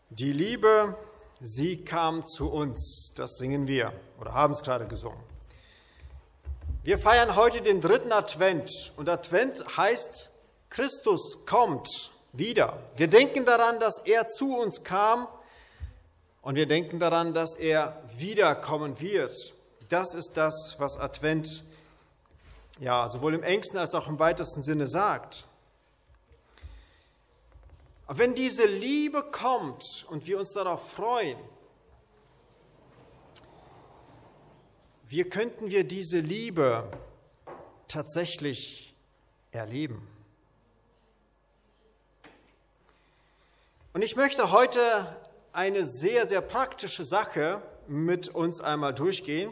Die Liebe, sie kam zu uns. Das singen wir oder haben es gerade gesungen. Wir feiern heute den 3. Advent und Advent heißt, Christus kommt wieder. Wir denken daran, dass er zu uns kam und wir denken daran, dass er wiederkommen wird. Das ist das, was Advent sowohl im engsten als auch im weitesten Sinne sagt. Aber wenn diese Liebe kommt und wir uns darauf freuen, wie könnten wir diese Liebe tatsächlich erleben? Und ich möchte heute eine sehr, sehr praktische Sache mit uns einmal durchgehen,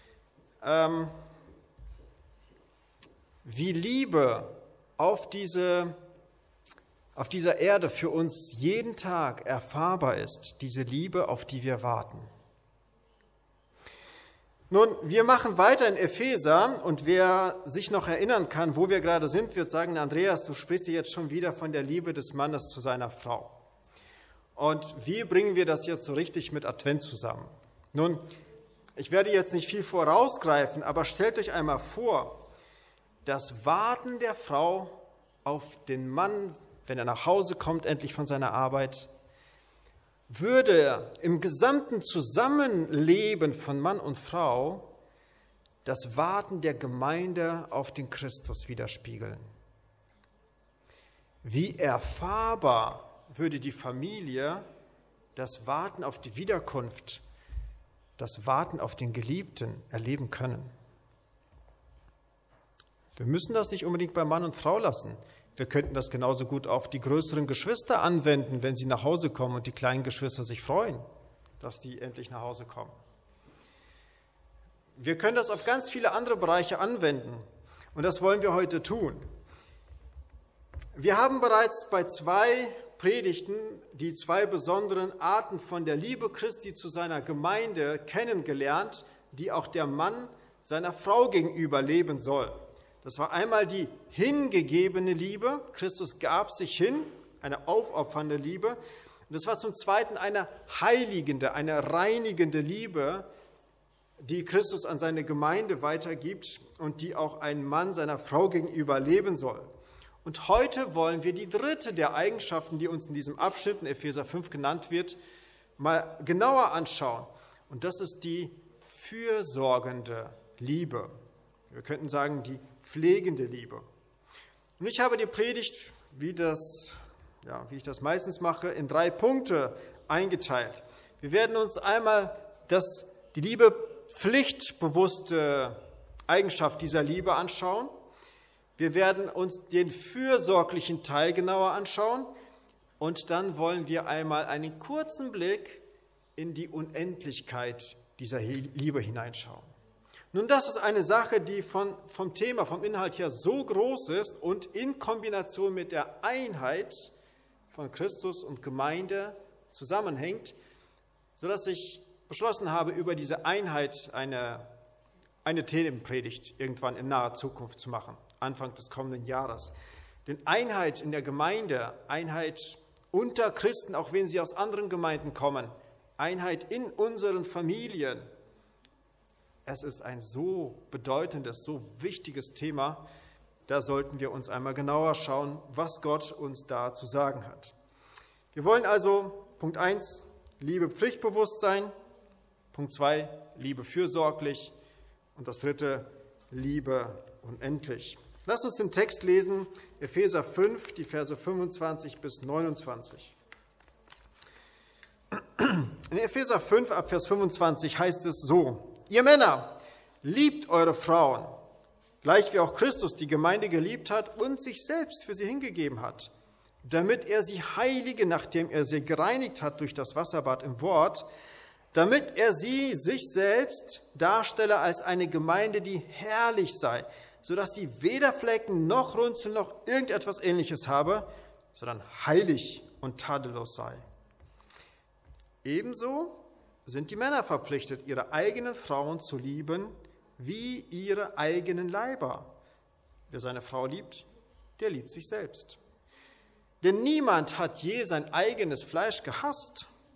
wie Liebe auf dieser Erde für uns jeden Tag erfahrbar ist, diese Liebe, auf die wir warten. Nun, wir machen weiter in Epheser und wer sich noch erinnern kann, wo wir gerade sind, wird sagen, Andreas, du sprichst jetzt schon wieder von der Liebe des Mannes zu seiner Frau. Und wie bringen wir das jetzt so richtig mit Advent zusammen? Nun, ich werde jetzt nicht viel vorausgreifen, aber stellt euch einmal vor, das Warten der Frau auf den Mann, wenn er nach Hause kommt, endlich von seiner Arbeit, würde im gesamten Zusammenleben von Mann und Frau das Warten der Gemeinde auf den Christus widerspiegeln. Wie erfahrbar würde die Familie das Warten auf die Wiederkunft, das Warten auf den Geliebten erleben können. Wir müssen das nicht unbedingt bei Mann und Frau lassen. Wir könnten das genauso gut auf die größeren Geschwister anwenden, wenn sie nach Hause kommen und die kleinen Geschwister sich freuen, dass die endlich nach Hause kommen. Wir können das auf ganz viele andere Bereiche anwenden und das wollen wir heute tun. Wir haben bereits bei 2 Predigten die 2 besonderen Arten von der Liebe Christi zu seiner Gemeinde kennengelernt, die auch der Mann seiner Frau gegenüber leben soll. Das war einmal die hingegebene Liebe. Christus gab sich hin, eine aufopfernde Liebe. Und das war zum Zweiten eine heiligende, eine reinigende Liebe, die Christus an seine Gemeinde weitergibt und die auch ein Mann seiner Frau gegenüber leben soll. Und heute wollen wir die 3. der Eigenschaften, die uns in diesem Abschnitt in Epheser 5 genannt wird, mal genauer anschauen. Und das ist die fürsorgende Liebe. Wir könnten sagen, die pflegende Liebe. Und ich habe die Predigt, wie ich das meistens mache, in 3 Punkte eingeteilt. Wir werden uns einmal die Liebe pflichtbewusste Eigenschaft dieser Liebe anschauen. Wir werden uns den fürsorglichen Teil genauer anschauen. Und dann wollen wir einmal einen kurzen Blick in die Unendlichkeit dieser Liebe hineinschauen. Nun, das ist eine Sache, die vom Thema, vom Inhalt her so groß ist und in Kombination mit der Einheit von Christus und Gemeinde zusammenhängt, sodass ich beschlossen habe, über diese Einheit eine Themenpredigt irgendwann in naher Zukunft zu machen, Anfang des kommenden Jahres. Denn Einheit in der Gemeinde, Einheit unter Christen, auch wenn sie aus anderen Gemeinden kommen, Einheit in unseren Familien, es ist ein so bedeutendes, so wichtiges Thema, da sollten wir uns einmal genauer schauen, was Gott uns da zu sagen hat. Wir wollen also, Punkt 1, Liebe pflichtbewusst sein, Punkt 2, Liebe fürsorglich und das 3, Liebe unendlich. Lass uns den Text lesen, Epheser 5, die Verse 25 bis 29. In Epheser 5, ab Vers 25 heißt es so: Ihr Männer, liebt eure Frauen, gleich wie auch Christus die Gemeinde geliebt hat und sich selbst für sie hingegeben hat, damit er sie heilige, nachdem er sie gereinigt hat durch das Wasserbad im Wort, damit er sie sich selbst darstelle als eine Gemeinde, die herrlich sei, sodass sie weder Flecken noch Runzeln noch irgendetwas Ähnliches habe, sondern heilig und tadellos sei. Ebenso sind die Männer verpflichtet, ihre eigenen Frauen zu lieben, wie ihre eigenen Leiber. Wer seine Frau liebt, der liebt sich selbst. Denn niemand hat je sein eigenes Fleisch gehasst,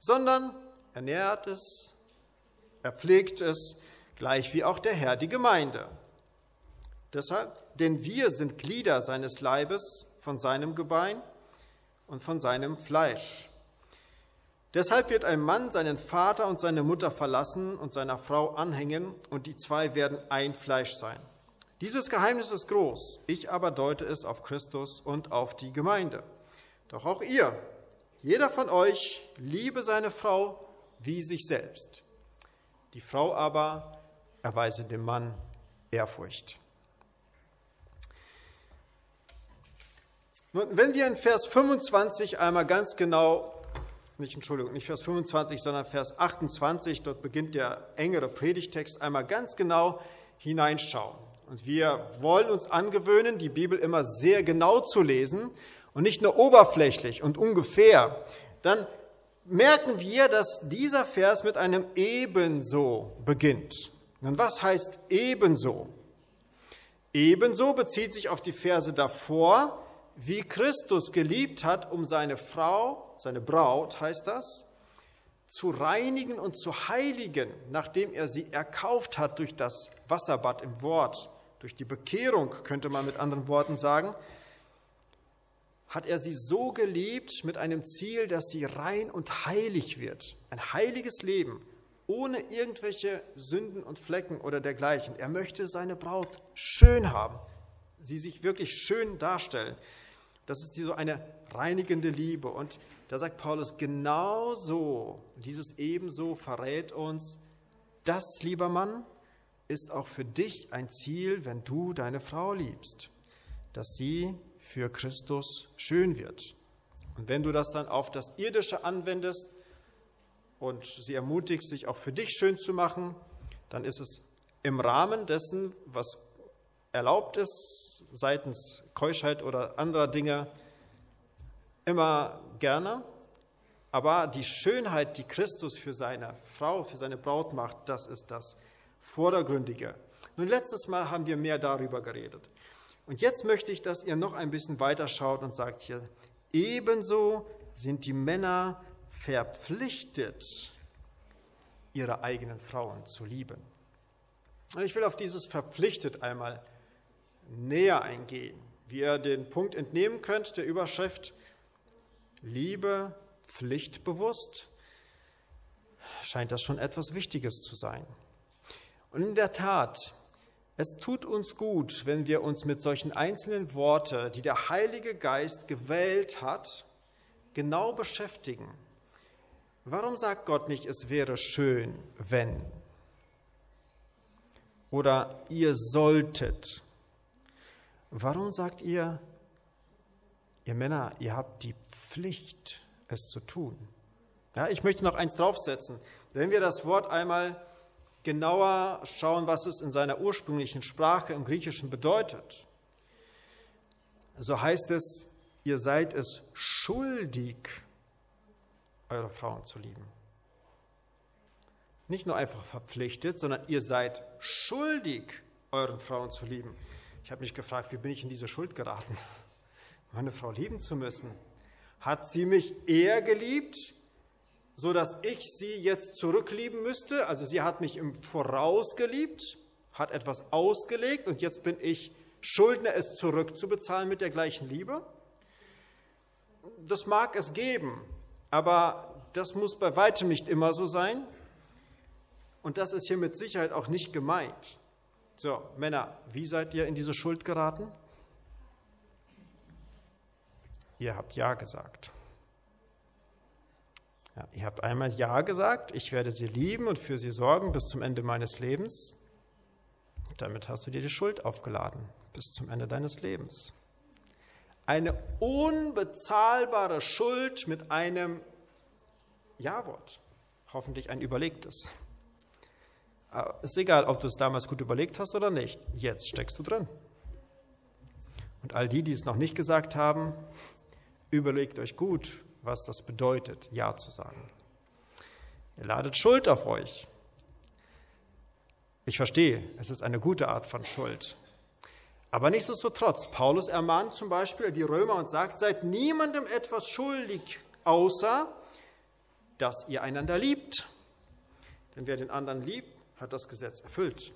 sondern er nährt es, er pflegt es, gleich wie auch der Herr die Gemeinde. Deshalb, denn wir sind Glieder seines Leibes von seinem Gebein und von seinem Fleisch. Deshalb wird ein Mann seinen Vater und seine Mutter verlassen und seiner Frau anhängen, und die zwei werden ein Fleisch sein. Dieses Geheimnis ist groß, ich aber deute es auf Christus und auf die Gemeinde. Doch auch ihr, jeder von euch, liebe seine Frau wie sich selbst. Die Frau aber erweise dem Mann Ehrfurcht. Nun, wenn wir in Vers 25 einmal ganz genau, nicht Vers 25, sondern Vers 28, dort beginnt der engere Predigtext, einmal ganz genau hineinschauen. Und wir wollen uns angewöhnen, die Bibel immer sehr genau zu lesen und nicht nur oberflächlich und ungefähr. Dann merken wir, dass dieser Vers mit einem Ebenso beginnt. Und was heißt ebenso? Ebenso bezieht sich auf die Verse davor, wie Christus geliebt hat, um seine Frau, seine Braut heißt das, zu reinigen und zu heiligen, nachdem er sie erkauft hat durch das Wasserbad im Wort, durch die Bekehrung, könnte man mit anderen Worten sagen, hat er sie so geliebt mit einem Ziel, dass sie rein und heilig wird. Ein heiliges Leben, ohne irgendwelche Sünden und Flecken oder dergleichen. Er möchte seine Braut schön haben, sie sich wirklich schön darstellen. Das ist so eine reinigende Liebe. Und da sagt Paulus, genau so, dieses Ebenso verrät uns, das, lieber Mann, ist auch für dich ein Ziel, wenn du deine Frau liebst, dass sie für Christus schön wird. Und wenn du das dann auf das Irdische anwendest und sie ermutigst, sich auch für dich schön zu machen, dann ist es im Rahmen dessen, was erlaubt ist, seitens Keuschheit oder anderer Dinge, immer gerne. Aber die Schönheit, die Christus für seine Frau, für seine Braut macht, das ist das Vordergründige. Nun, letztes Mal haben wir mehr darüber geredet. Und jetzt möchte ich, dass ihr noch ein bisschen weiter schaut und sagt hier, ebenso sind die Männer verpflichtet, ihre eigenen Frauen zu lieben. Und ich will auf dieses verpflichtet einmal näher eingehen, wie ihr den Punkt entnehmen könnt, der Überschrift Liebe pflichtbewusst, scheint das schon etwas Wichtiges zu sein. Und in der Tat, es tut uns gut, wenn wir uns mit solchen einzelnen Worten, die der Heilige Geist gewählt hat, genau beschäftigen. Warum sagt Gott nicht, es wäre schön, wenn? Oder ihr solltet? Warum sagt ihr Männer, ihr habt die Pflicht, es zu tun? Ja, ich möchte noch eins draufsetzen. Wenn wir das Wort einmal genauer schauen, was es in seiner ursprünglichen Sprache im Griechischen bedeutet, so heißt es, ihr seid es schuldig, eure Frauen zu lieben. Nicht nur einfach verpflichtet, sondern ihr seid schuldig, euren Frauen zu lieben. Ich habe mich gefragt, wie bin ich in diese Schuld geraten, meine Frau lieben zu müssen? Hat sie mich eher geliebt, so dass ich sie jetzt zurücklieben müsste? Also sie hat mich im Voraus geliebt, hat etwas ausgelegt und jetzt bin ich Schuldner, es zurückzubezahlen mit der gleichen Liebe? Das mag es geben, aber das muss bei weitem nicht immer so sein. Und das ist hier mit Sicherheit auch nicht gemeint. So, Männer, wie seid ihr in diese Schuld geraten? Ihr habt Ja gesagt. Ja, ihr habt einmal Ja gesagt, ich werde sie lieben und für sie sorgen bis zum Ende meines Lebens. Damit hast du dir die Schuld aufgeladen, bis zum Ende deines Lebens. Eine unbezahlbare Schuld mit einem Ja-Wort. Hoffentlich ein überlegtes. Ist egal, ob du es damals gut überlegt hast oder nicht. Jetzt steckst du drin. Und all die es noch nicht gesagt haben, überlegt euch gut, was das bedeutet, Ja zu sagen. Ihr ladet Schuld auf euch. Ich verstehe, es ist eine gute Art von Schuld. Aber nichtsdestotrotz, Paulus ermahnt zum Beispiel die Römer und sagt, seid niemandem etwas schuldig, außer dass ihr einander liebt. Denn wer den anderen liebt, hat das Gesetz erfüllt.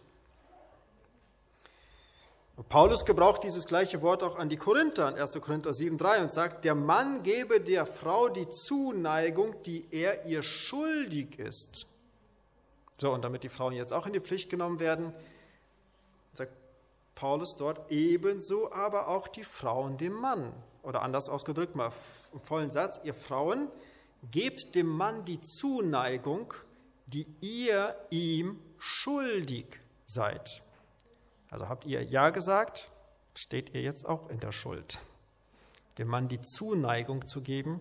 Und Paulus gebraucht dieses gleiche Wort auch an die Korinther, in 1. Korinther 7,3 und sagt, der Mann gebe der Frau die Zuneigung, die er ihr schuldig ist. So, und damit die Frauen jetzt auch in die Pflicht genommen werden, sagt Paulus dort, ebenso aber auch die Frauen dem Mann. Oder anders ausgedrückt, mal im vollen Satz, ihr Frauen, gebt dem Mann die Zuneigung, die ihr ihm schuldig seid. Also habt ihr Ja gesagt, steht ihr jetzt auch in der Schuld. Dem Mann die Zuneigung zu geben,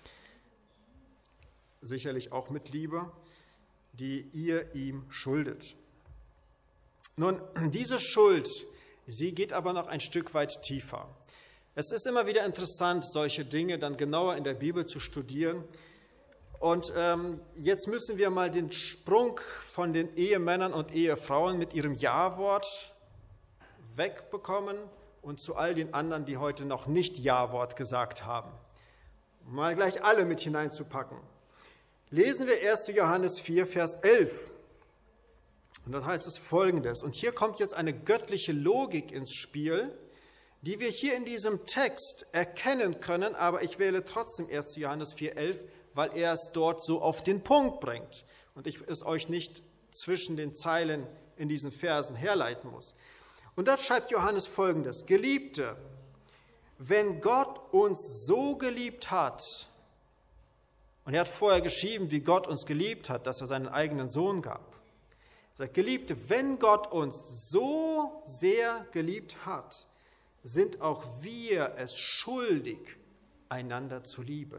sicherlich auch mit Liebe, die ihr ihm schuldet. Nun, diese Schuld, sie geht aber noch ein Stück weit tiefer. Es ist immer wieder interessant, solche Dinge dann genauer in der Bibel zu studieren. Und jetzt müssen wir mal den Sprung von den Ehemännern und Ehefrauen mit ihrem Ja-Wort wegbekommen und zu all den anderen, die heute noch nicht Ja-Wort gesagt haben. Mal gleich alle mit hineinzupacken. Lesen wir 1. Johannes 4, Vers 11. Und das heißt es Folgendes. Und hier kommt jetzt eine göttliche Logik ins Spiel, die wir hier in diesem Text erkennen können, aber ich wähle trotzdem 1. Johannes 4, 11, weil er es dort so auf den Punkt bringt und ich es euch nicht zwischen den Zeilen in diesen Versen herleiten muss. Und da schreibt Johannes Folgendes: Geliebte, wenn Gott uns so geliebt hat, und er hat vorher geschrieben, wie Gott uns geliebt hat, dass er seinen eigenen Sohn gab. Er sagt, Geliebte, wenn Gott uns so sehr geliebt hat, sind auch wir es schuldig, einander zu lieben.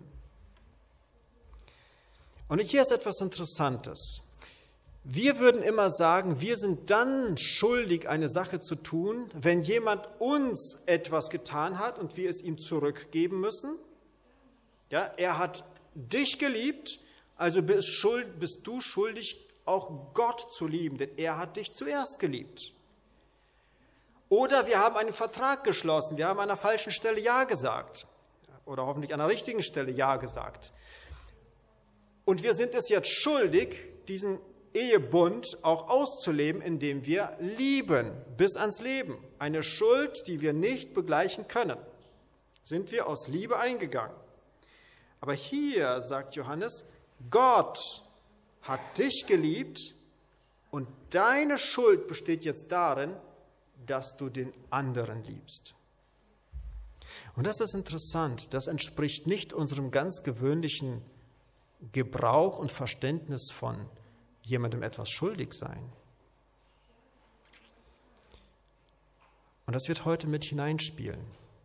Und hier ist etwas Interessantes. Wir würden immer sagen, wir sind dann schuldig, eine Sache zu tun, wenn jemand uns etwas getan hat und wir es ihm zurückgeben müssen. Ja, er hat dich geliebt, also bist du schuldig, auch Gott zu lieben, denn er hat dich zuerst geliebt. Oder wir haben einen Vertrag geschlossen, wir haben an einer falschen Stelle Ja gesagt oder hoffentlich an der richtigen Stelle Ja gesagt. Und wir sind es jetzt schuldig, diesen Ehebund auch auszuleben, indem wir lieben, bis ans Leben. Eine Schuld, die wir nicht begleichen können, sind wir aus Liebe eingegangen. Aber hier sagt Johannes, Gott hat dich geliebt und deine Schuld besteht jetzt darin, dass du den anderen liebst. Und das ist interessant, das entspricht nicht unserem ganz gewöhnlichen Gebrauch und Verständnis von jemandem etwas schuldig sein. Und das wird heute mit hineinspielen.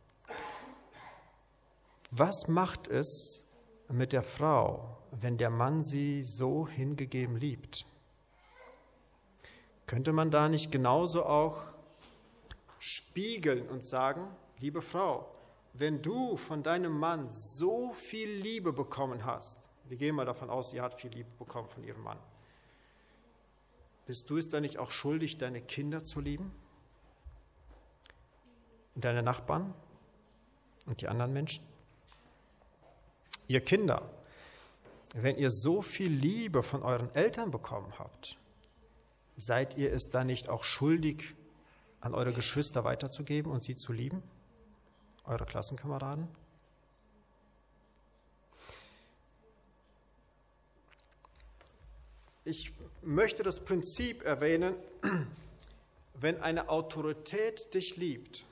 Was macht es mit der Frau, wenn der Mann sie so hingegeben liebt? Könnte man da nicht genauso auch spiegeln und sagen, liebe Frau, wenn du von deinem Mann so viel Liebe bekommen hast, wir gehen mal davon aus, sie hat viel Liebe bekommen von ihrem Mann, bist du es dann nicht auch schuldig, deine Kinder zu lieben? Und deine Nachbarn und die anderen Menschen? Ihr Kinder, wenn ihr so viel Liebe von euren Eltern bekommen habt, seid ihr es dann nicht auch schuldig, an eure Geschwister weiterzugeben und sie zu lieben? Eure Klassenkameraden? Ich möchte das Prinzip erwähnen, wenn eine Autorität dich liebt.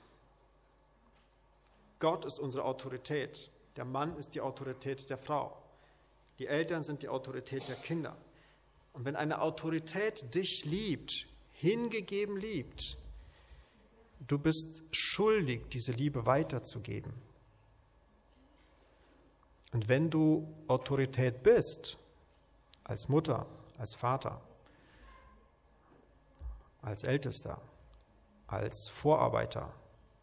Gott ist unsere Autorität. Der Mann ist die Autorität der Frau. Die Eltern sind die Autorität der Kinder. Und wenn eine Autorität dich liebt, hingegeben liebt, du bist schuldig, diese Liebe weiterzugeben. Und wenn du Autorität bist, als Mutter, als Vater, als Ältester, als Vorarbeiter,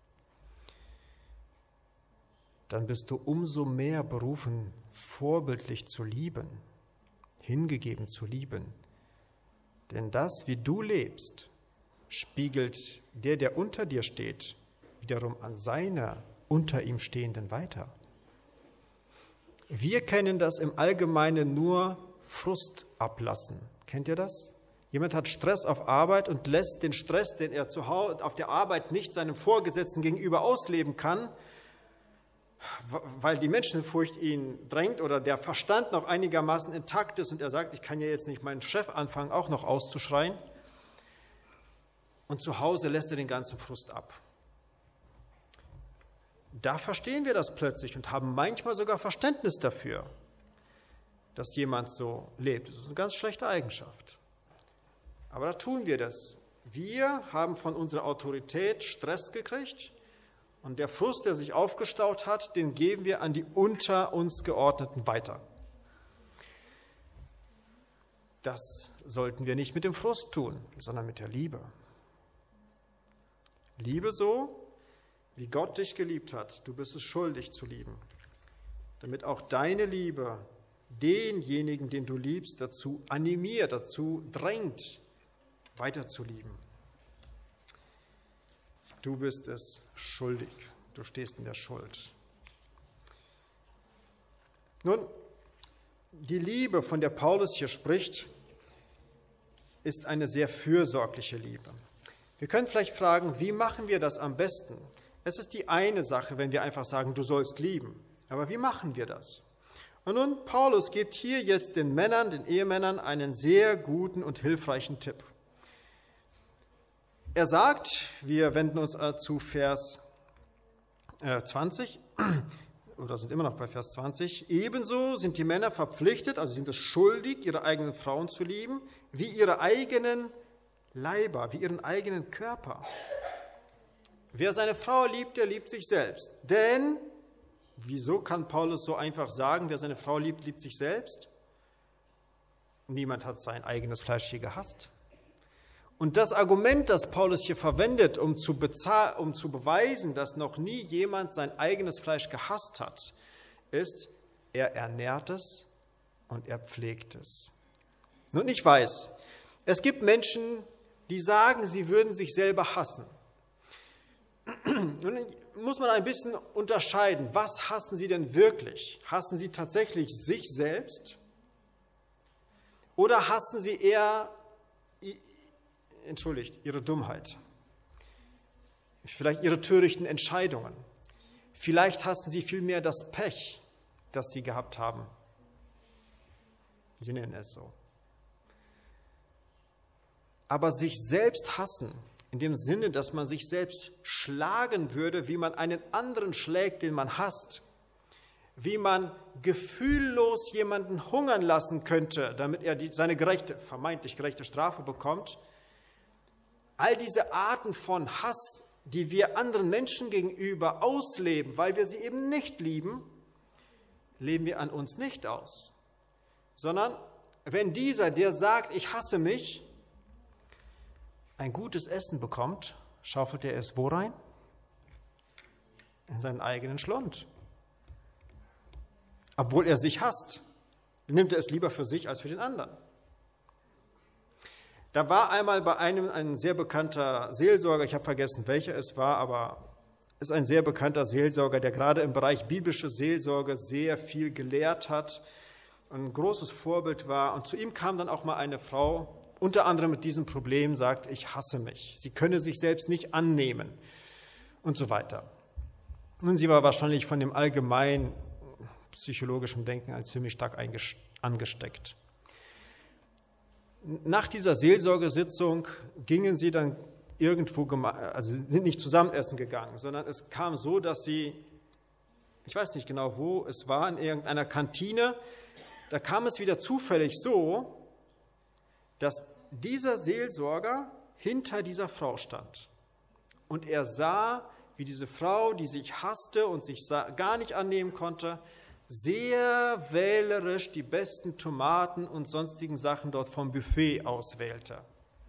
dann bist du umso mehr berufen, vorbildlich zu lieben, hingegeben zu lieben. Denn das, wie du lebst, spiegelt der unter dir steht, wiederum an seine unter ihm Stehenden weiter. Wir kennen das im Allgemeinen nur Frust ablassen. Kennt ihr das? Jemand hat Stress auf Arbeit und lässt den Stress, den er zu Hause auf der Arbeit nicht seinem Vorgesetzten gegenüber ausleben kann, weil die Menschenfurcht ihn drängt oder der Verstand noch einigermaßen intakt ist und er sagt, ich kann ja jetzt nicht meinen Chef anfangen, auch noch auszuschreien. Und zu Hause lässt er den ganzen Frust ab. Da verstehen wir das plötzlich und haben manchmal sogar Verständnis dafür, dass jemand so lebt. Das ist eine ganz schlechte Eigenschaft. Aber da tun wir das. Wir haben von unserer Autorität Stress gekriegt und der Frust, der sich aufgestaut hat, den geben wir an die unter uns Geordneten weiter. Das sollten wir nicht mit dem Frust tun, sondern mit der Liebe. Liebe so, wie Gott dich geliebt hat. Du bist es schuldig zu lieben, damit auch deine Liebe denjenigen, den du liebst, dazu animiert, dazu drängt, weiterzulieben. Du bist es schuldig. Du stehst in der Schuld. Nun, die Liebe, von der Paulus hier spricht, ist eine sehr fürsorgliche Liebe. Wir können vielleicht fragen, wie machen wir das am besten? Es ist die eine Sache, wenn wir einfach sagen, du sollst lieben. Aber wie machen wir das? Und nun, Paulus gibt hier jetzt den Männern, den Ehemännern, einen sehr guten und hilfreichen Tipp. Er sagt, wir wenden uns zu Vers 20, oder sind immer noch bei Vers 20, ebenso sind die Männer verpflichtet, also sind es schuldig, ihre eigenen Frauen zu lieben, wie ihre eigenen Leiber, wie ihren eigenen Körper. Wer seine Frau liebt, der liebt sich selbst. Denn, wieso kann Paulus so einfach sagen, wer seine Frau liebt, liebt sich selbst? Niemand hat sein eigenes Fleisch hier gehasst. Und das Argument, das Paulus hier verwendet, um zu beweisen, dass noch nie jemand sein eigenes Fleisch gehasst hat, ist, er ernährt es und er pflegt es. Nun, ich weiß, es gibt Menschen, die sagen, sie würden sich selber hassen. Nun muss man ein bisschen unterscheiden, was hassen sie denn wirklich? Hassen sie tatsächlich sich selbst? Oder hassen sie eher ihre Dummheit, vielleicht ihre törichten Entscheidungen. Vielleicht hassen sie vielmehr das Pech, das sie gehabt haben. Sie nennen es so. Aber sich selbst hassen, in dem Sinne, dass man sich selbst schlagen würde, wie man einen anderen schlägt, den man hasst, wie man gefühllos jemanden hungern lassen könnte, damit er seine vermeintlich gerechte Strafe bekommt. All diese Arten von Hass, die wir anderen Menschen gegenüber ausleben, weil wir sie eben nicht lieben, leben wir an uns nicht aus. Sondern wenn dieser, der sagt, ich hasse mich, ein gutes Essen bekommt, schaufelt er es wo rein? In seinen eigenen Schlund. Obwohl er sich hasst, nimmt er es lieber für sich als für den anderen. Da war einmal bei ein sehr bekannter Seelsorger, ich habe vergessen, welcher es war, aber es ist ein sehr bekannter Seelsorger, der gerade im Bereich biblische Seelsorge sehr viel gelehrt hat und ein großes Vorbild war. Und zu ihm kam dann auch mal eine Frau, unter anderem mit diesem Problem, sagt, ich hasse mich. Sie könne sich selbst nicht annehmen und so weiter. Nun, sie war wahrscheinlich von dem allgemeinen psychologischen Denken als ziemlich stark angesteckt. Nach dieser Seelsorgesitzung gingen sie dann irgendwo, also sind nicht zusammen essen gegangen, sondern es kam so, dass sie, ich weiß nicht genau wo, es war in irgendeiner Kantine, da kam es wieder zufällig so, dass dieser Seelsorger hinter dieser Frau stand. Und er sah, wie diese Frau, die sich hasste und sich gar nicht annehmen konnte, sehr wählerisch die besten Tomaten und sonstigen Sachen dort vom Buffet auswählte.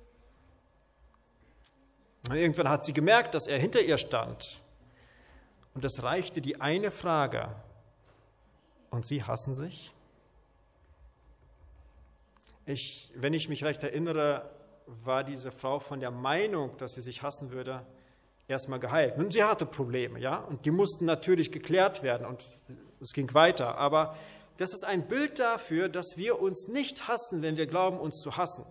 Und irgendwann hat sie gemerkt, dass er hinter ihr stand. Und es reichte die eine Frage. Und Sie hassen sich? Wenn ich mich recht erinnere, war diese Frau von der Meinung, dass sie sich hassen würde, erstmal geheilt. Nun, sie hatte Probleme, ja, und die mussten natürlich geklärt werden. Und es ging weiter. Aber das ist ein Bild dafür, dass wir uns nicht hassen, wenn wir glauben, uns zu hassen.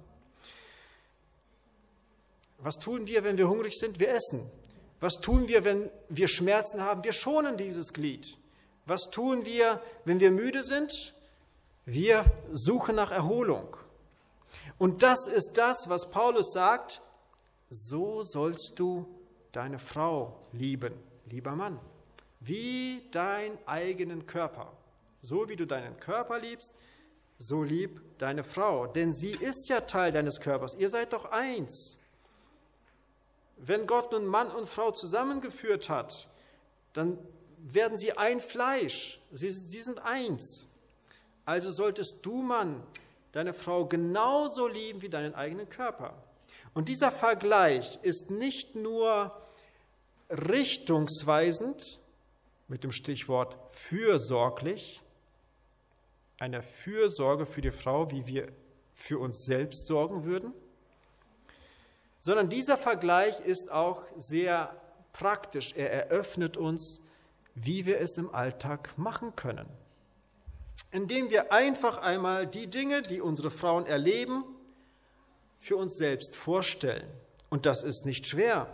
Was tun wir, wenn wir hungrig sind? Wir essen. Was tun wir, wenn wir Schmerzen haben? Wir schonen dieses Glied. Was tun wir, wenn wir müde sind? Wir suchen nach Erholung. Und das ist das, was Paulus sagt, so sollst du deine Frau lieben, lieber Mann, wie deinen eigenen Körper. So wie du deinen Körper liebst, so lieb deine Frau, denn sie ist ja Teil deines Körpers. Ihr seid doch eins. Wenn Gott nun Mann und Frau zusammengeführt hat, dann werden sie ein Fleisch. Sie sind eins. Also solltest du, Mann, deine Frau genauso lieben wie deinen eigenen Körper. Und dieser Vergleich ist nicht nur richtungsweisend, mit dem Stichwort fürsorglich, eine Fürsorge für die Frau, wie wir für uns selbst sorgen würden, sondern dieser Vergleich ist auch sehr praktisch. Er eröffnet uns, wie wir es im Alltag machen können. Indem wir einfach einmal die Dinge, die unsere Frauen erleben, für uns selbst vorstellen. Und das ist nicht schwer.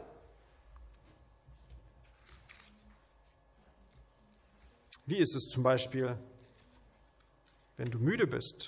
Wie ist es zum Beispiel, wenn du müde bist?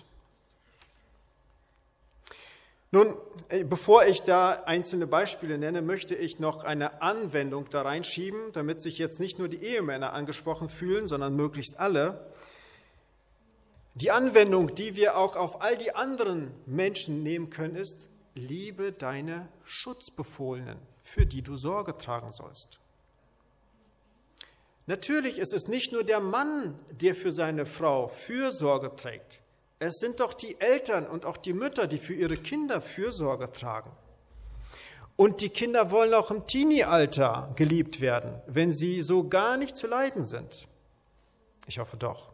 Nun, bevor ich da einzelne Beispiele nenne, möchte ich noch eine Anwendung da reinschieben, damit sich jetzt nicht nur die Ehemänner angesprochen fühlen, sondern möglichst alle. Die Anwendung, die wir auch auf all die anderen Menschen nehmen können, ist, liebe deine Schutzbefohlenen, für die du Sorge tragen sollst. Natürlich ist es nicht nur der Mann, der für seine Frau Fürsorge trägt. Es sind doch die Eltern und auch die Mütter, die für ihre Kinder Fürsorge tragen. Und die Kinder wollen auch im Teenie-Alter geliebt werden, wenn sie so gar nicht zu leiden sind. Ich hoffe doch.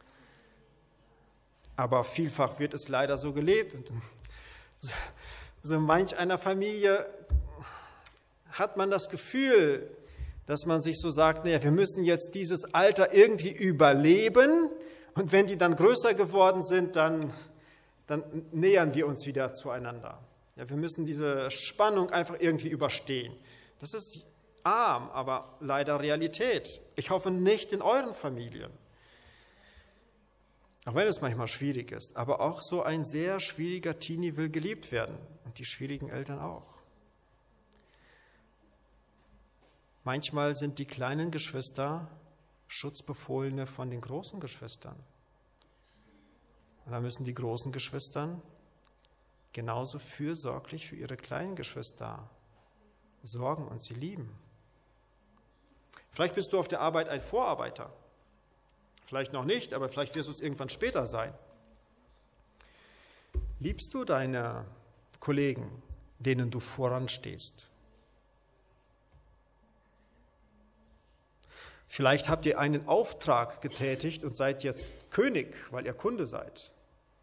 Aber vielfach wird es leider so gelebt. Und so in manch einer Familie hat man das Gefühl, dass man sich so sagt, naja, wir müssen jetzt dieses Alter irgendwie überleben und wenn die dann größer geworden sind, dann nähern wir uns wieder zueinander. Ja, wir müssen diese Spannung einfach irgendwie überstehen. Das ist arm, aber leider Realität. Ich hoffe nicht in euren Familien. Auch wenn es manchmal schwierig ist. Aber auch so ein sehr schwieriger Teenie will geliebt werden. Und die schwierigen Eltern auch. Manchmal sind die kleinen Geschwister Schutzbefohlene von den großen Geschwistern. Und dann müssen die großen Geschwistern genauso fürsorglich für ihre kleinen Geschwister sorgen und sie lieben. Vielleicht bist du auf der Arbeit ein Vorarbeiter. Vielleicht noch nicht, aber vielleicht wirst du es irgendwann später sein. Liebst du deine Kollegen, denen du voranstehst? Vielleicht habt ihr einen Auftrag getätigt und seid jetzt König, weil ihr Kunde seid.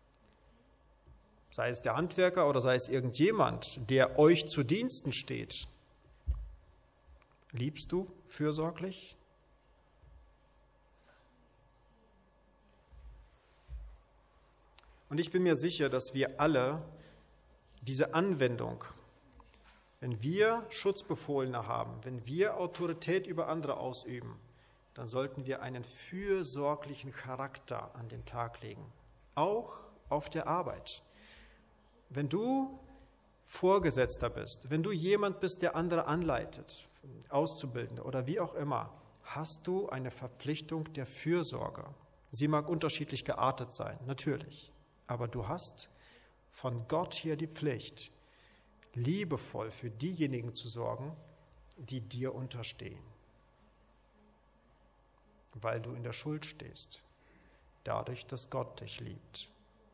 Sei es der Handwerker oder sei es irgendjemand, der euch zu Diensten steht. Liebst du fürsorglich? Und ich bin mir sicher, dass wir alle diese Anwendung, wenn wir Schutzbefohlene haben, wenn wir Autorität über andere ausüben, dann sollten wir einen fürsorglichen Charakter an den Tag legen, auch auf der Arbeit. Wenn du Vorgesetzter bist, wenn du jemand bist, der andere anleitet, Auszubildende oder wie auch immer, hast du eine Verpflichtung der Fürsorge. Sie mag unterschiedlich geartet sein, natürlich, aber du hast von Gott her die Pflicht, liebevoll für diejenigen zu sorgen, die dir unterstehen. Weil du in der Schuld stehst, dadurch, dass Gott dich liebt.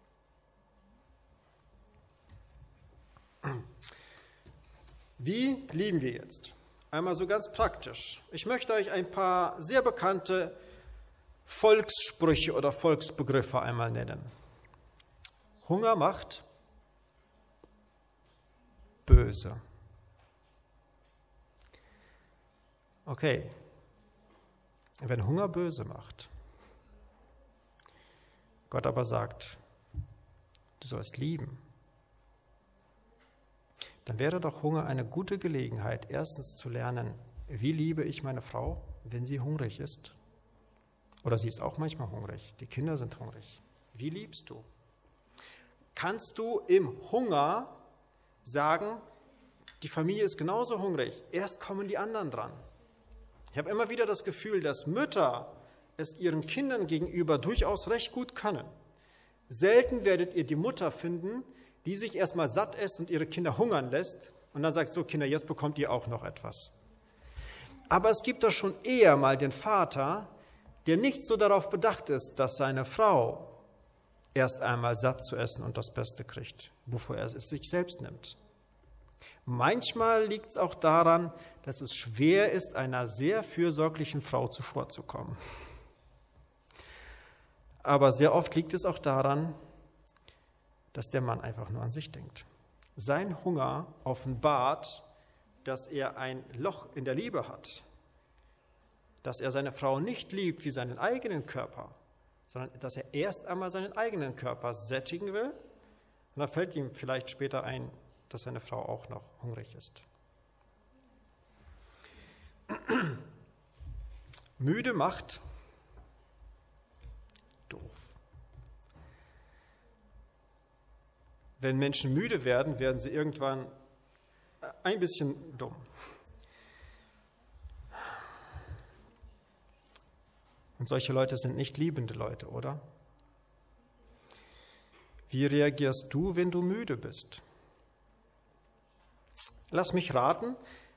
Wie lieben wir jetzt? Einmal so ganz praktisch. Ich möchte euch ein paar sehr bekannte Volkssprüche oder Volksbegriffe einmal nennen. Hunger macht böse. Okay. Wenn Hunger böse macht, Gott aber sagt, du sollst lieben. Dann wäre doch Hunger eine gute Gelegenheit, erstens zu lernen, wie liebe ich meine Frau, wenn sie hungrig ist? Oder sie ist auch manchmal hungrig, die Kinder sind hungrig. Wie liebst du? Kannst du im Hunger sagen, die Familie ist genauso hungrig, erst kommen die anderen dran? Ich habe immer wieder das Gefühl, dass Mütter es ihren Kindern gegenüber durchaus recht gut können. Selten werdet ihr die Mutter finden, die sich erstmal satt isst und ihre Kinder hungern lässt und dann sagt, so Kinder, jetzt bekommt ihr auch noch etwas. Aber es gibt doch schon eher mal den Vater, der nicht so darauf bedacht ist, dass seine Frau erst einmal satt zu essen und das Beste kriegt, bevor er es sich selbst nimmt. Manchmal liegt es auch daran, dass es schwer ist, einer sehr fürsorglichen Frau zuvorzukommen. Aber sehr oft liegt es auch daran, dass der Mann einfach nur an sich denkt. Sein Hunger offenbart, dass er ein Loch in der Liebe hat, dass er seine Frau nicht liebt wie seinen eigenen Körper, sondern dass er erst einmal seinen eigenen Körper sättigen will. Und da fällt ihm vielleicht später ein, dass seine Frau auch noch hungrig ist. Müde macht doof. Wenn Menschen müde werden, werden sie irgendwann ein bisschen dumm. Und solche Leute sind nicht liebende Leute, oder? Wie reagierst du, wenn du müde bist? Lass mich raten.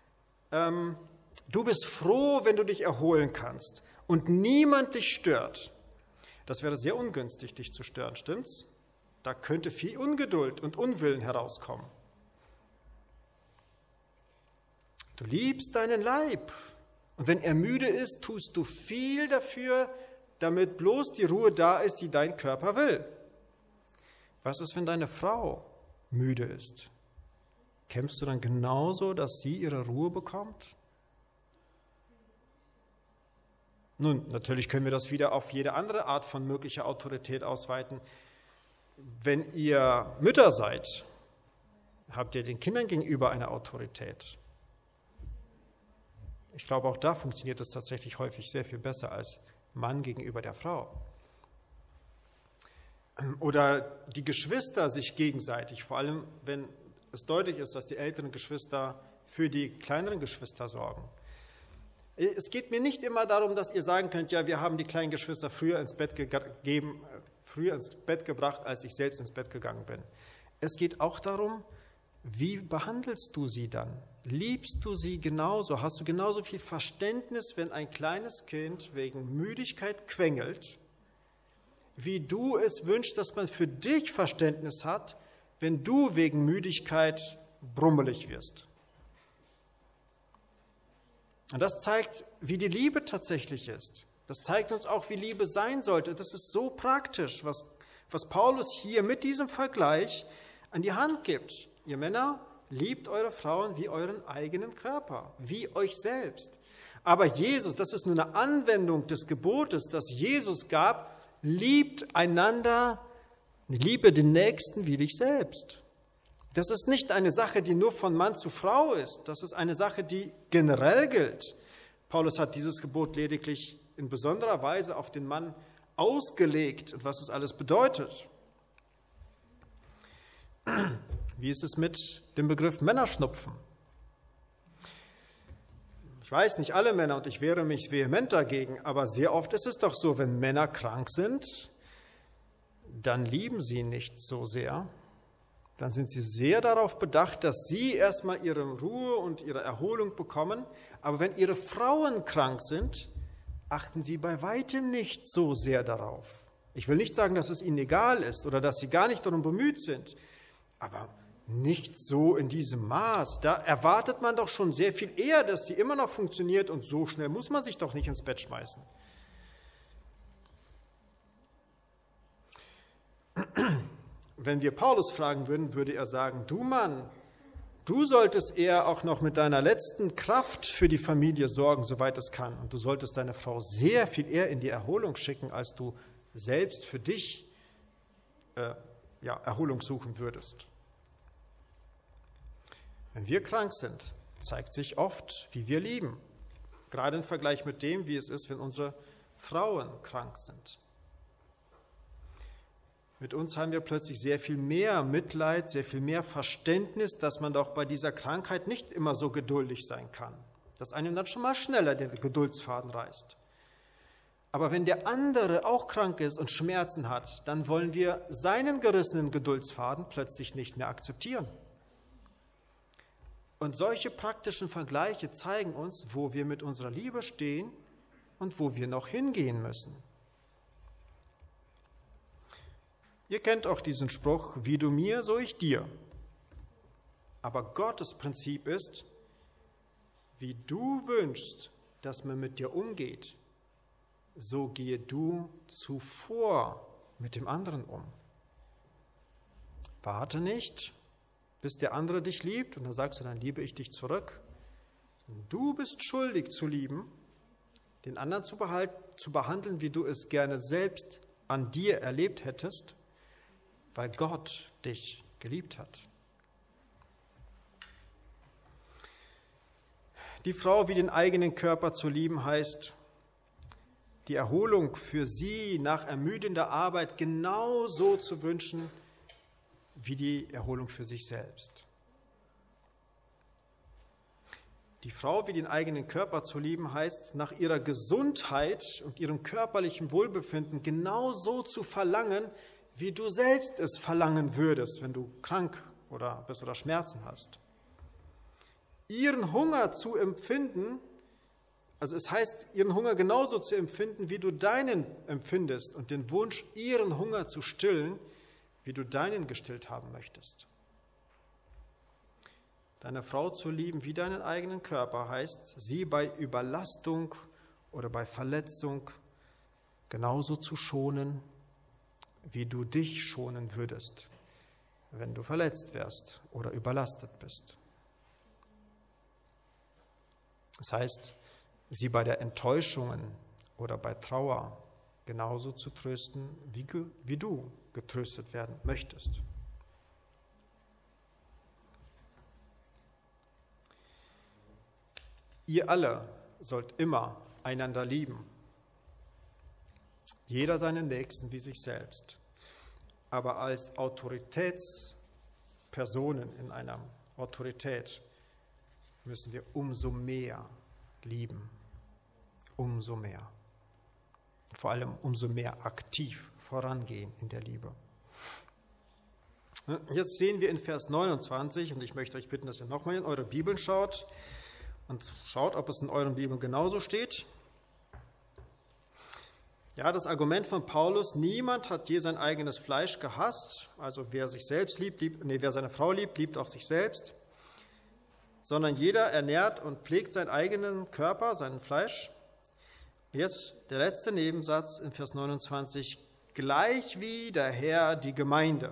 Du bist froh, wenn du dich erholen kannst und niemand dich stört. Das wäre sehr ungünstig, dich zu stören, stimmt's? Da könnte viel Ungeduld und Unwillen herauskommen. Du liebst deinen Leib. Und wenn er müde ist, tust du viel dafür, damit bloß die Ruhe da ist, die dein Körper will. Was ist, wenn deine Frau müde ist? Kämpfst du dann genauso, dass sie ihre Ruhe bekommt? Nun, natürlich können wir das wieder auf jede andere Art von möglicher Autorität ausweiten. Wenn ihr Mütter seid, habt ihr den Kindern gegenüber eine Autorität. Ich glaube, auch da funktioniert es tatsächlich häufig sehr viel besser als Mann gegenüber der Frau. Oder die Geschwister sich gegenseitig, vor allem wenn es deutlich ist, dass die älteren Geschwister für die kleineren Geschwister sorgen. Es geht mir nicht immer darum, dass ihr sagen könnt, ja, wir haben die kleinen Geschwister früher ins Bett gebracht, als ich selbst ins Bett gegangen bin. Es geht auch darum, wie behandelst du sie dann? Liebst du sie genauso? Hast du genauso viel Verständnis, wenn ein kleines Kind wegen Müdigkeit quengelt, wie du es wünschst, dass man für dich Verständnis hat, wenn du wegen Müdigkeit brummelig wirst? Und das zeigt, wie die Liebe tatsächlich ist. Das zeigt uns auch, wie Liebe sein sollte. Das ist so praktisch, was Paulus hier mit diesem Vergleich an die Hand gibt. Ihr Männer, liebt eure Frauen wie euren eigenen Körper, wie euch selbst. Aber Jesus, das ist nur eine Anwendung des Gebotes, das Jesus gab, liebt einander, liebe den Nächsten wie dich selbst. Das ist nicht eine Sache, die nur von Mann zu Frau ist. Das ist eine Sache, die generell gilt. Paulus hat dieses Gebot lediglich in besonderer Weise auf den Mann ausgelegt und was es alles bedeutet. Wie ist es mit dem Begriff Männerschnupfen? Ich weiß, nicht alle Männer, und ich wehre mich vehement dagegen, aber sehr oft ist es doch so, wenn Männer krank sind, dann lieben sie nicht so sehr. Dann sind sie sehr darauf bedacht, dass sie erstmal ihre Ruhe und ihre Erholung bekommen. Aber wenn ihre Frauen krank sind, achten sie bei weitem nicht so sehr darauf. Ich will nicht sagen, dass es ihnen egal ist oder dass sie gar nicht darum bemüht sind, aber nicht so in diesem Maß. Da erwartet man doch schon sehr viel eher, dass sie immer noch funktioniert und so schnell muss man sich doch nicht ins Bett schmeißen. Wenn wir Paulus fragen würden, würde er sagen, du Mann, du solltest eher auch noch mit deiner letzten Kraft für die Familie sorgen, soweit es kann. Und du solltest deine Frau sehr viel eher in die Erholung schicken, als du selbst für dich Erholung suchen würdest. Wenn wir krank sind, zeigt sich oft, wie wir lieben. Gerade im Vergleich mit dem, wie es ist, wenn unsere Frauen krank sind. Mit uns haben wir plötzlich sehr viel mehr Mitleid, sehr viel mehr Verständnis, dass man doch bei dieser Krankheit nicht immer so geduldig sein kann. Dass einem dann schon mal schneller den Geduldsfaden reißt. Aber wenn der andere auch krank ist und Schmerzen hat, dann wollen wir seinen gerissenen Geduldsfaden plötzlich nicht mehr akzeptieren. Und solche praktischen Vergleiche zeigen uns, wo wir mit unserer Liebe stehen und wo wir noch hingehen müssen. Ihr kennt auch diesen Spruch, wie du mir, so ich dir. Aber Gottes Prinzip ist, wie du wünschst, dass man mit dir umgeht, so gehe du zuvor mit dem anderen um. Warte nicht, bis der andere dich liebt und dann sagst du, dann liebe ich dich zurück. Du bist schuldig zu lieben, den anderen zu behandeln, wie du es gerne selbst an dir erlebt hättest, weil Gott dich geliebt hat. Die Frau wie den eigenen Körper zu lieben heißt, die Erholung für sie nach ermüdender Arbeit genauso zu wünschen, wie die Erholung für sich selbst. Die Frau wie den eigenen Körper zu lieben heißt, nach ihrer Gesundheit und ihrem körperlichen Wohlbefinden genauso zu verlangen, wie du selbst es verlangen würdest, wenn du krank bist oder Schmerzen hast. Ihren Hunger zu empfinden, also es heißt, ihren Hunger genauso zu empfinden, wie du deinen empfindest und den Wunsch, ihren Hunger zu stillen, wie du deinen gestillt haben möchtest. Deine Frau zu lieben wie deinen eigenen Körper heißt, sie bei Überlastung oder bei Verletzung genauso zu schonen, wie du dich schonen würdest, wenn du verletzt wärst oder überlastet bist. Das heißt, sie bei der Enttäuschungen oder bei Trauer genauso zu trösten, wie du getröstet werden möchtest. Ihr alle sollt immer einander lieben. Jeder seinen Nächsten wie sich selbst. Aber als Autoritätspersonen in einer Autorität müssen wir umso mehr lieben. Umso mehr. Vor allem umso mehr aktiv vorangehen in der Liebe. Jetzt sehen wir in Vers 29, und ich möchte euch bitten, dass ihr nochmal in eure Bibeln schaut und schaut, ob es in euren Bibeln genauso steht. Ja, das Argument von Paulus, niemand hat je sein eigenes Fleisch gehasst, also wer sich selbst wer seine Frau liebt, liebt auch sich selbst, sondern jeder ernährt und pflegt seinen eigenen Körper, sein Fleisch. Jetzt der letzte Nebensatz in Vers 29, gleich wie der Herr die Gemeinde.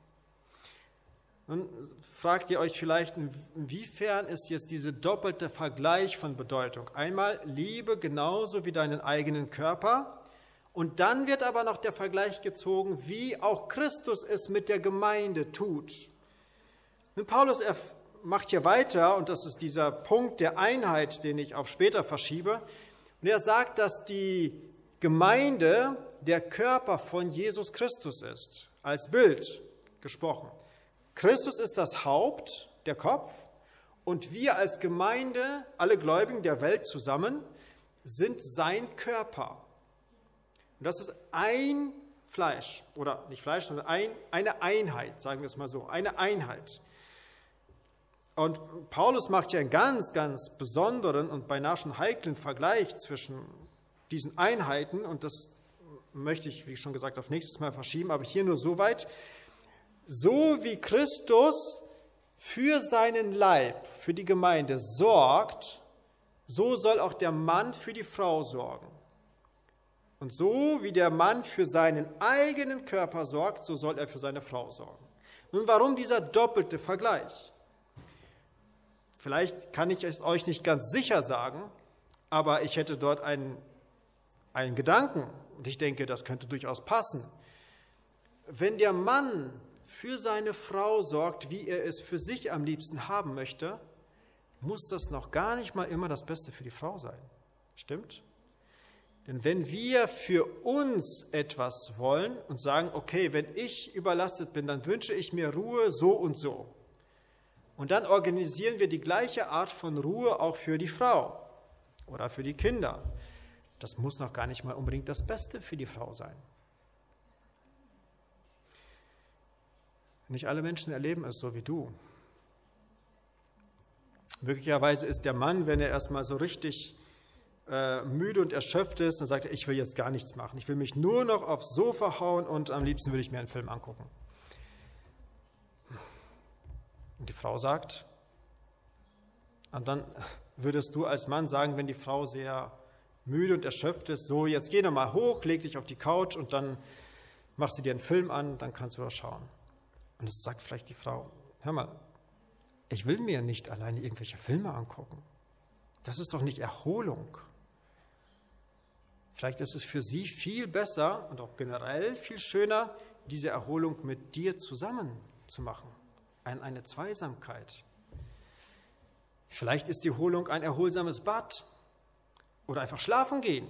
Nun fragt ihr euch vielleicht, inwiefern ist jetzt dieser doppelte Vergleich von Bedeutung? Einmal Liebe genauso wie deinen eigenen Körper. Und dann wird aber noch der Vergleich gezogen, wie auch Christus es mit der Gemeinde tut. Nun, Paulus macht hier weiter, und das ist dieser Punkt der Einheit, den ich auf später verschiebe. Und er sagt, dass die Gemeinde der Körper von Jesus Christus ist, als Bild gesprochen. Christus ist das Haupt, der Kopf, und wir als Gemeinde, alle Gläubigen der Welt zusammen, sind sein Körper. Und das ist ein Fleisch, oder nicht Fleisch, sondern eine Einheit, sagen wir es mal so, eine Einheit. Und Paulus macht hier einen ganz, ganz besonderen und beinahe schon heiklen Vergleich zwischen diesen Einheiten, und das möchte ich, wie schon gesagt, auf nächstes Mal verschieben, aber hier nur so weit. So wie Christus für seinen Leib, für die Gemeinde sorgt, so soll auch der Mann für die Frau sorgen. Und so wie der Mann für seinen eigenen Körper sorgt, so soll er für seine Frau sorgen. Nun, warum dieser doppelte Vergleich? Vielleicht kann ich es euch nicht ganz sicher sagen, aber ich hätte dort einen Gedanken, und ich denke, das könnte durchaus passen. wenn der Mann für seine Frau sorgt, wie er es für sich am liebsten haben möchte, muss das noch gar nicht mal immer das Beste für die Frau sein. Stimmt? Denn wenn wir für uns etwas wollen und sagen, okay, wenn ich überlastet bin, dann wünsche ich mir Ruhe so und so. Und dann organisieren wir die gleiche Art von Ruhe auch für die Frau oder für die Kinder. Das muss noch gar nicht mal unbedingt das Beste für die Frau sein. Nicht alle Menschen erleben es so wie du. Möglicherweise ist der Mann, wenn er erstmal so richtig müde und erschöpft ist, dann sagt er, ich will jetzt gar nichts machen. Ich will mich nur noch aufs Sofa hauen und am liebsten würde ich mir einen Film angucken. Und die Frau sagt, und dann würdest du als Mann sagen, wenn die Frau sehr müde und erschöpft ist, so jetzt geh noch mal hoch, leg dich auf die Couch und dann machst du dir einen Film an, dann kannst du das schauen. Und es sagt vielleicht die Frau, hör mal, ich will mir nicht alleine irgendwelche Filme angucken. Das ist doch nicht Erholung. Vielleicht ist es für sie viel besser und auch generell viel schöner, diese Erholung mit dir zusammen zu machen. Eine Zweisamkeit. Vielleicht ist die Erholung ein erholsames Bad oder einfach schlafen gehen.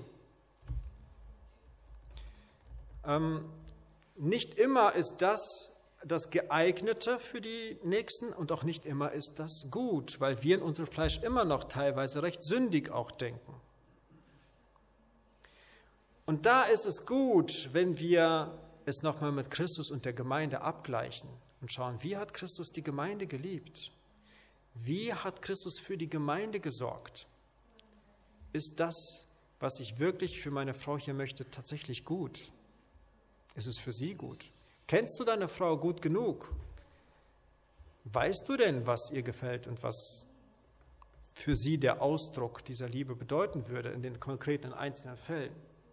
Nicht immer ist das Geeignete für die Nächsten und auch nicht immer ist das gut, weil wir in unserem Fleisch immer noch teilweise recht sündig auch denken. Und da ist es gut, wenn wir es nochmal mit Christus und der Gemeinde abgleichen und schauen, wie hat Christus die Gemeinde geliebt? Wie hat Christus für die Gemeinde gesorgt? Ist das, was ich wirklich für meine Frau hier möchte, tatsächlich gut? Ist es für sie gut? Kennst du deine Frau gut genug? Weißt du denn, was ihr gefällt und was für sie der Ausdruck dieser Liebe bedeuten würde in den konkreten einzelnen Fällen?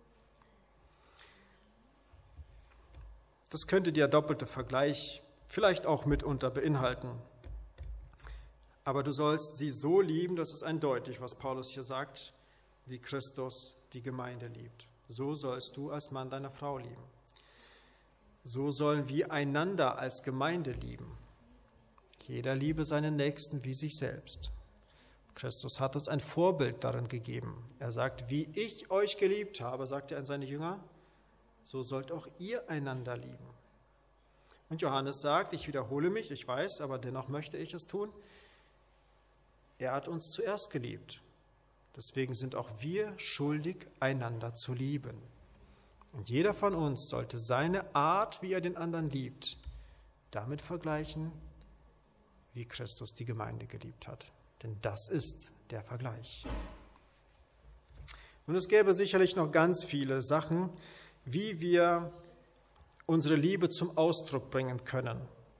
Das könnte der doppelte Vergleich vielleicht auch mitunter beinhalten. Aber du sollst sie so lieben, das ist eindeutig, was Paulus hier sagt, wie Christus die Gemeinde liebt. So sollst du als Mann deine Frau lieben. So sollen wir einander als Gemeinde lieben. Jeder liebe seinen Nächsten wie sich selbst. Christus hat uns ein Vorbild darin gegeben. Er sagt, wie ich euch geliebt habe, sagt er an seine Jünger, so sollt auch ihr einander lieben. Und Johannes sagt, ich wiederhole mich, ich weiß, aber dennoch möchte ich es tun, er hat uns zuerst geliebt. Deswegen sind auch wir schuldig, einander zu lieben. Und jeder von uns sollte seine Art, wie er den anderen liebt, damit vergleichen, wie Christus die Gemeinde geliebt hat. Denn das ist der Vergleich. Und es gäbe sicherlich noch ganz viele Sachen, wie wir unsere Liebe zum Ausdruck bringen können.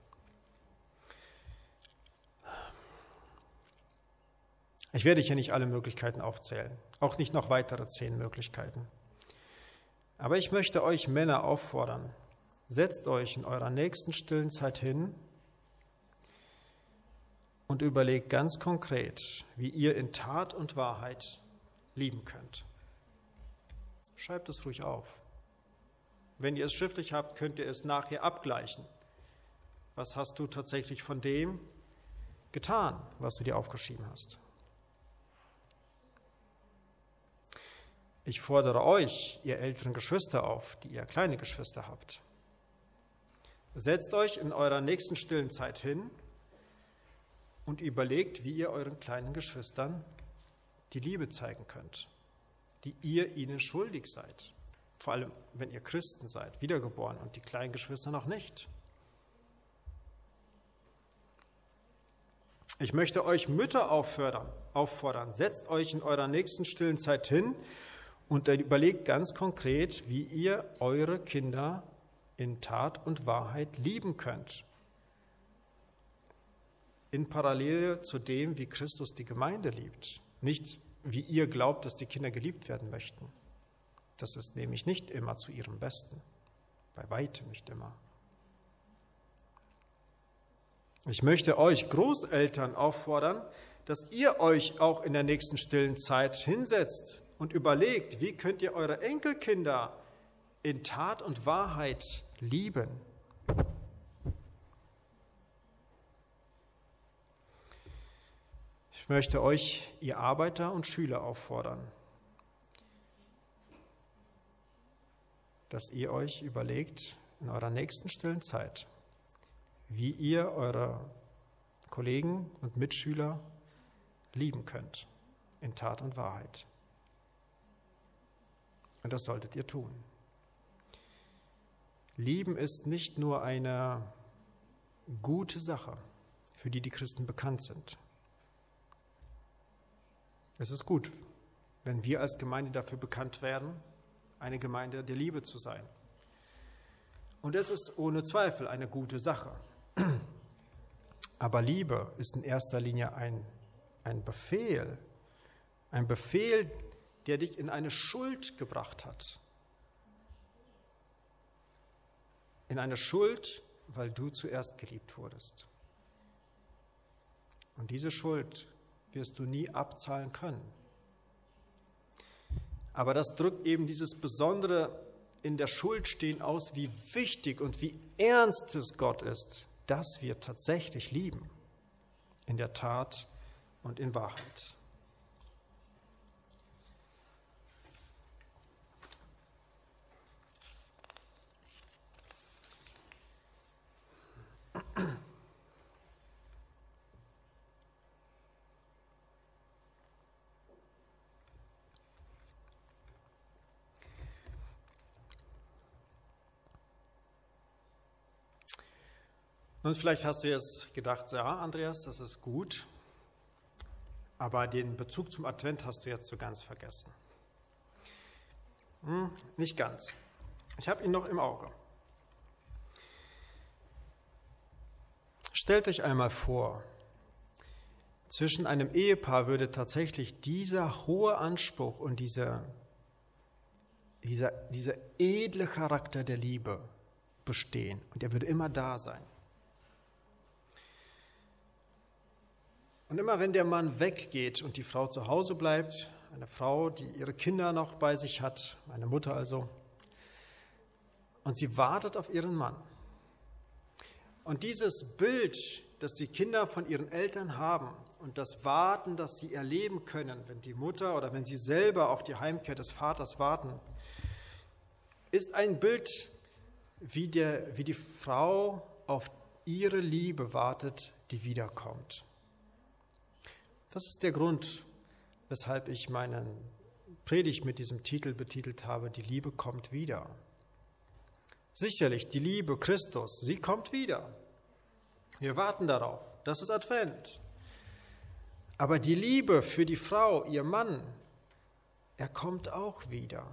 Ich werde hier nicht alle Möglichkeiten aufzählen, auch nicht noch weitere 10 Möglichkeiten. Aber ich möchte euch Männer auffordern, setzt euch in eurer nächsten stillen Zeit hin und überlegt ganz konkret, wie ihr in Tat und Wahrheit lieben könnt. Schreibt es ruhig auf. Wenn ihr es schriftlich habt, könnt ihr es nachher abgleichen. Was hast du tatsächlich von dem getan, was du dir aufgeschrieben hast? Ich fordere euch, ihr älteren Geschwister, auf, die ihr kleine Geschwister habt. Setzt euch in eurer nächsten stillen Zeit hin und überlegt, wie ihr euren kleinen Geschwistern die Liebe zeigen könnt, die ihr ihnen schuldig seid. Vor allem, wenn ihr Christen seid, wiedergeboren und die kleinen Geschwister noch nicht. Ich möchte euch Mütter auffordern, setzt euch in eurer nächsten stillen Zeit hin und überlegt ganz konkret, wie ihr eure Kinder in Tat und Wahrheit lieben könnt. In Parallele zu dem, wie Christus die Gemeinde liebt. Nicht, wie ihr glaubt, dass die Kinder geliebt werden möchten. Das ist nämlich nicht immer zu ihrem Besten. Bei weitem nicht immer. Ich möchte euch Großeltern auffordern, dass ihr euch auch in der nächsten stillen Zeit hinsetzt und überlegt, wie könnt ihr eure Enkelkinder in Tat und Wahrheit lieben. Ich möchte euch, ihr Arbeiter und Schüler, auffordern, dass ihr euch überlegt in eurer nächsten stillen Zeit, wie ihr eure Kollegen und Mitschüler lieben könnt, in Tat und Wahrheit. Und das solltet ihr tun. Lieben ist nicht nur eine gute Sache, für die die Christen bekannt sind. Es ist gut, wenn wir als Gemeinde dafür bekannt werden, eine Gemeinde der Liebe zu sein. Und es ist ohne Zweifel eine gute Sache. Aber Liebe ist in erster Linie ein Befehl, der dich in eine Schuld gebracht hat. In eine Schuld, weil du zuerst geliebt wurdest. Und diese Schuld wirst du nie abzahlen können. Aber das drückt eben dieses Besondere in der Schuld stehen aus, wie wichtig und wie ernst es Gott ist, dass wir tatsächlich lieben, in der Tat und in Wahrheit. Nun, vielleicht hast du jetzt gedacht, ja, Andreas, das ist gut, aber den Bezug zum Advent hast du jetzt so ganz vergessen. Nicht ganz. Ich habe ihn noch im Auge. Stellt euch einmal vor, zwischen einem Ehepaar würde tatsächlich dieser hohe Anspruch und dieser edle Charakter der Liebe bestehen und er würde immer da sein. Und immer wenn der Mann weggeht und die Frau zu Hause bleibt, eine Frau, die ihre Kinder noch bei sich hat, eine Mutter also, und sie wartet auf ihren Mann. Und dieses Bild, das die Kinder von ihren Eltern haben und das Warten, das sie erleben können, wenn die Mutter oder wenn sie selber auf die Heimkehr des Vaters warten, ist ein Bild, wie die Frau auf ihre Liebe wartet, die wiederkommt. Das ist der Grund, weshalb ich meinen Predigt mit diesem Titel betitelt habe, die Liebe kommt wieder. Sicherlich, die Liebe Christus, sie kommt wieder. Wir warten darauf, das ist Advent. Aber die Liebe für die Frau, ihr Mann, er kommt auch wieder.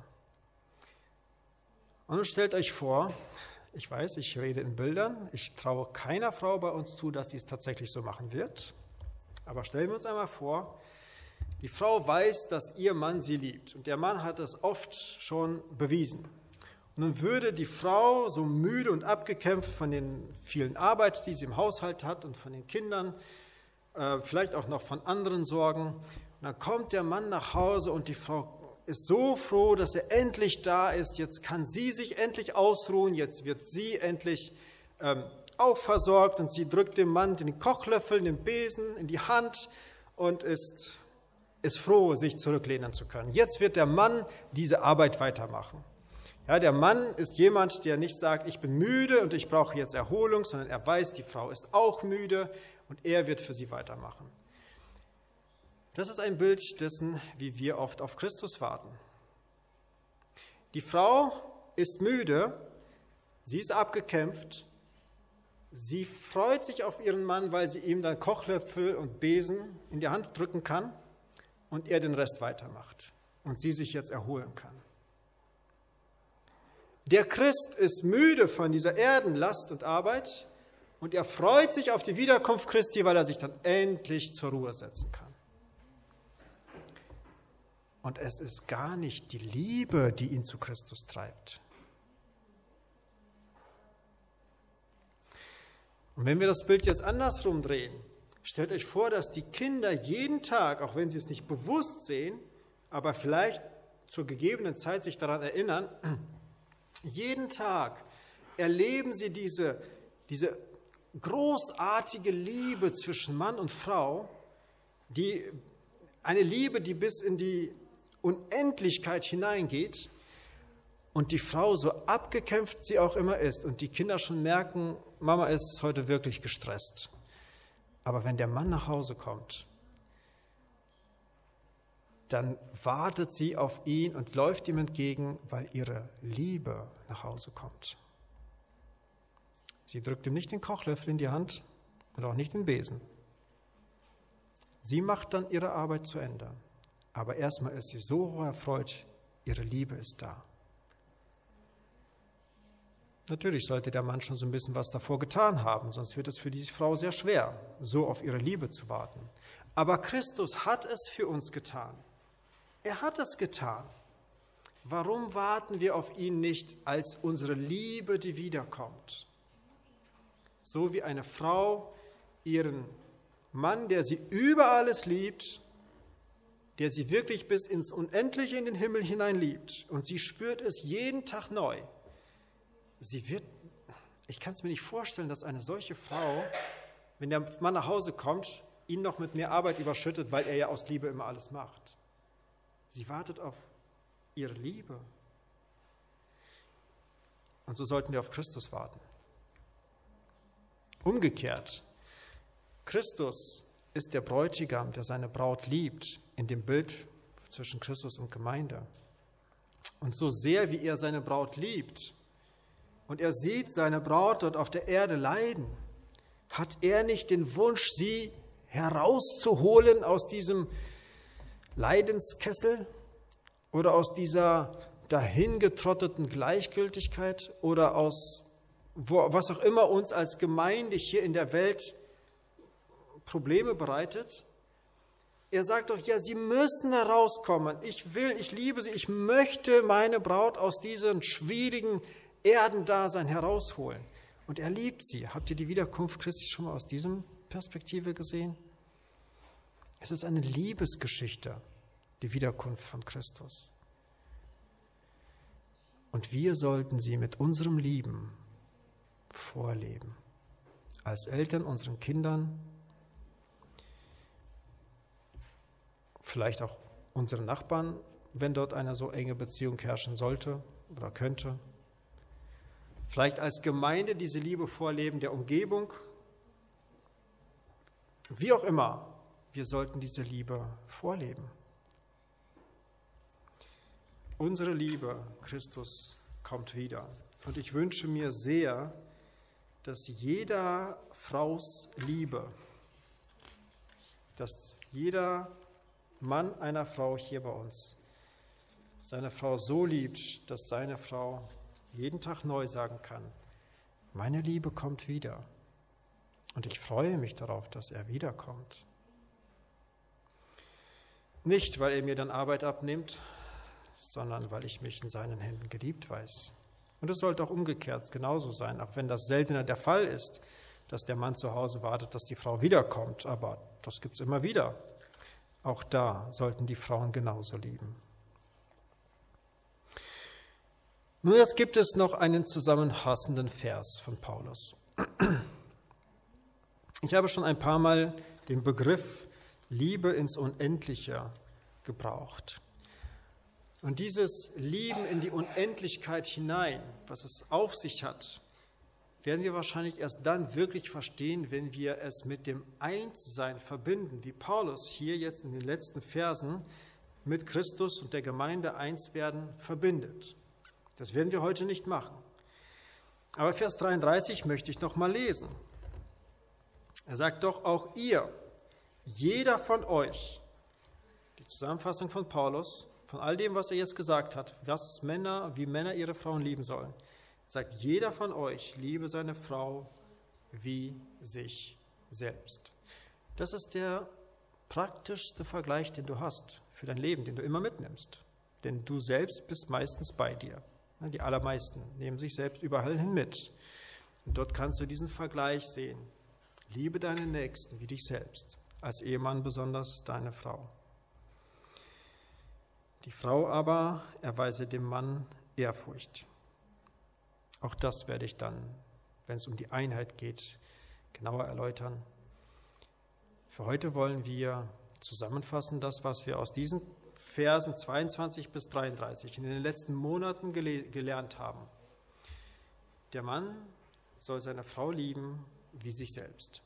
Und nun stellt euch vor, ich weiß, ich rede in Bildern, ich traue keiner Frau bei uns zu, dass sie es tatsächlich so machen wird. Aber stellen wir uns einmal vor, die Frau weiß, dass ihr Mann sie liebt und der Mann hat es oft schon bewiesen. Und nun würde die Frau so müde und abgekämpft von den vielen Arbeit, die sie im Haushalt hat und von den Kindern, vielleicht auch noch von anderen Sorgen. Und dann kommt der Mann nach Hause und die Frau ist so froh, dass er endlich da ist. Jetzt kann sie sich endlich ausruhen, jetzt wird sie endlich auch versorgt und sie drückt dem Mann den Kochlöffel, den Besen in die Hand und ist froh, sich zurücklehnen zu können. Jetzt wird der Mann diese Arbeit weitermachen. Ja, der Mann ist jemand, der nicht sagt, ich bin müde und ich brauche jetzt Erholung, sondern er weiß, die Frau ist auch müde und er wird für sie weitermachen. Das ist ein Bild dessen, wie wir oft auf Christus warten. Die Frau ist müde, sie ist abgekämpft, sie freut sich auf ihren Mann, weil sie ihm dann Kochlöffel und Besen in die Hand drücken kann und er den Rest weitermacht und sie sich jetzt erholen kann. Der Christ ist müde von dieser Erdenlast und Arbeit und er freut sich auf die Wiederkunft Christi, weil er sich dann endlich zur Ruhe setzen kann. Und es ist gar nicht die Liebe, die ihn zu Christus treibt. Und wenn wir das Bild jetzt andersrum drehen, stellt euch vor, dass die Kinder jeden Tag, auch wenn sie es nicht bewusst sehen, aber vielleicht zur gegebenen Zeit sich daran erinnern, jeden Tag erleben sie diese großartige Liebe zwischen Mann und Frau, Eine Liebe, die bis in die Unendlichkeit hineingeht und die Frau, so abgekämpft sie auch immer ist und die Kinder schon merken, Mama ist heute wirklich gestresst. Aber wenn der Mann nach Hause kommt, dann wartet sie auf ihn und läuft ihm entgegen, weil ihre Liebe nach Hause kommt. Sie drückt ihm nicht den Kochlöffel in die Hand und auch nicht den Besen. Sie macht dann ihre Arbeit zu Ende. Aber erstmal ist sie so erfreut, ihre Liebe ist da. Natürlich sollte der Mann schon so ein bisschen was davor getan haben, sonst wird es für die Frau sehr schwer, so auf ihre Liebe zu warten. Aber Christus hat es für uns getan. Er hat es getan. Warum warten wir auf ihn nicht als unsere Liebe, die wiederkommt? So wie eine Frau ihren Mann, der sie über alles liebt, der sie wirklich bis ins Unendliche in den Himmel hinein liebt, und sie spürt es jeden Tag neu. Ich kann es mir nicht vorstellen, dass eine solche Frau, wenn der Mann nach Hause kommt, ihn noch mit mehr Arbeit überschüttet, weil er ja aus Liebe immer alles macht. Sie wartet auf ihre Liebe. Und so sollten wir auf Christus warten. Umgekehrt, Christus ist der Bräutigam, der seine Braut liebt, in dem Bild zwischen Christus und Gemeinde. Und so sehr, wie er seine Braut liebt und er sieht seine Braut dort auf der Erde leiden, hat er nicht den Wunsch, sie herauszuholen aus diesem Leidenskessel oder aus dieser dahingetrotteten Gleichgültigkeit oder aus was auch immer uns als Gemeinde hier in der Welt Probleme bereitet. Er sagt doch, ja, sie müssen herauskommen. Ich liebe sie, ich möchte meine Braut aus diesem schwierigen Erdendasein herausholen. Und er liebt sie. Habt ihr die Wiederkunft Christi schon mal aus dieser Perspektive gesehen? Es ist eine Liebesgeschichte, die Wiederkunft von Christus. Und wir sollten sie mit unserem Lieben vorleben. Als Eltern unseren Kindern, vielleicht auch unseren Nachbarn, wenn dort eine so enge Beziehung herrschen sollte oder könnte. Vielleicht als Gemeinde diese Liebe vorleben, der Umgebung. Wie auch immer, wir sollten diese Liebe vorleben. Unsere Liebe, Christus kommt wieder. Und ich wünsche mir sehr, dass jeder Fraus Liebe, dass jeder Mann einer Frau hier bei uns seine Frau so liebt, dass seine Frau jeden Tag neu sagen kann, meine Liebe kommt wieder. Und ich freue mich darauf, dass er wiederkommt. Nicht, weil er mir dann Arbeit abnimmt, sondern weil ich mich in seinen Händen geliebt weiß. Und es sollte auch umgekehrt genauso sein, auch wenn das seltener der Fall ist, dass der Mann zu Hause wartet, dass die Frau wiederkommt. Aber das gibt es immer wieder. Auch da sollten die Frauen genauso lieben. Nun, jetzt gibt es noch einen zusammenfassenden Vers von Paulus. Ich habe schon ein paar Mal den Begriff Liebe ins Unendliche gebraucht. Und dieses Lieben in die Unendlichkeit hinein, was es auf sich hat, werden wir wahrscheinlich erst dann wirklich verstehen, wenn wir es mit dem Einssein verbinden, wie Paulus hier jetzt in den letzten Versen mit Christus und der Gemeinde eins werden verbindet. Das werden wir heute nicht machen. Aber Vers 33 möchte ich noch mal lesen. Er sagt doch, auch ihr, jeder von euch, die Zusammenfassung von Paulus, von all dem, was er jetzt gesagt hat, wie Männer ihre Frauen lieben sollen, sagt, jeder von euch liebe seine Frau wie sich selbst. Das ist der praktischste Vergleich, den du hast für dein Leben, den du immer mitnimmst. Denn du selbst bist meistens bei dir. Die allermeisten nehmen sich selbst überall hin mit. Und dort kannst du diesen Vergleich sehen. Liebe deinen Nächsten wie dich selbst, als Ehemann besonders deine Frau. Die Frau aber erweise dem Mann Ehrfurcht. Auch das werde ich dann, wenn es um die Einheit geht, genauer erläutern. Für heute wollen wir zusammenfassen das, was wir aus diesen Versen 22 bis 33 in den letzten Monaten gelernt haben. Der Mann soll seine Frau lieben wie sich selbst.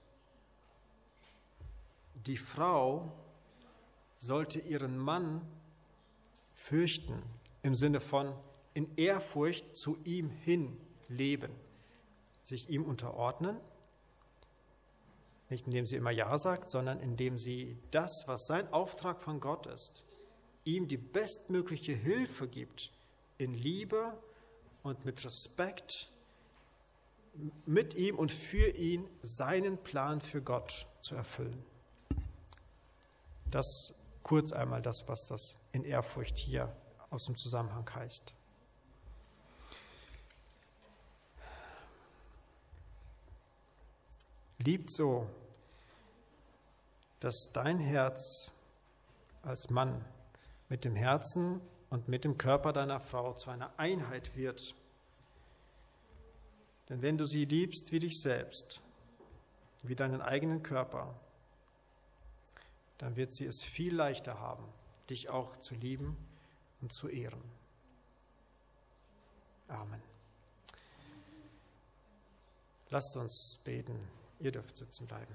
Die Frau sollte ihren Mann fürchten, im Sinne von in Ehrfurcht zu ihm hin leben, sich ihm unterordnen, nicht indem sie immer Ja sagt, sondern indem sie das, was sein Auftrag von Gott ist, ihm die bestmögliche Hilfe gibt, in Liebe und mit Respekt mit ihm und für ihn seinen Plan für Gott zu erfüllen. Das kurz einmal das, was das in Ehrfurcht hier aus dem Zusammenhang heißt. Liebt so, dass dein Herz als Mann mit dem Herzen und mit dem Körper deiner Frau zu einer Einheit wird. Denn wenn du sie liebst wie dich selbst, wie deinen eigenen Körper, dann wird sie es viel leichter haben, dich auch zu lieben und zu ehren. Amen. Lasst uns beten. Ihr dürft sitzen bleiben.